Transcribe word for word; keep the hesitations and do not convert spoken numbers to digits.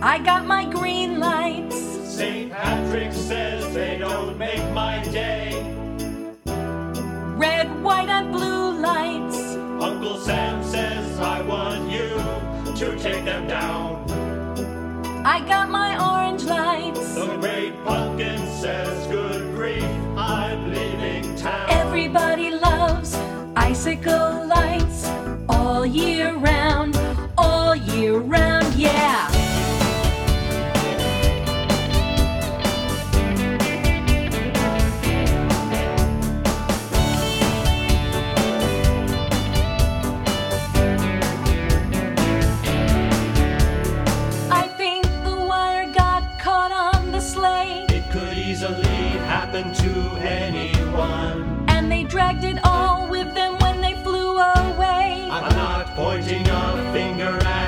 I got my green lights. Saint Patrick says they don't make my day. Red, white, and blue lights. Uncle Sam says I want you to take them down. I got my orange lights. The great pumpkin says good grief, I'm leaving town. Everybody loves icicle lights all year round, all year round, yeah. Happen to anyone. And they dragged it all with them when they flew away. I'm not pointing a finger at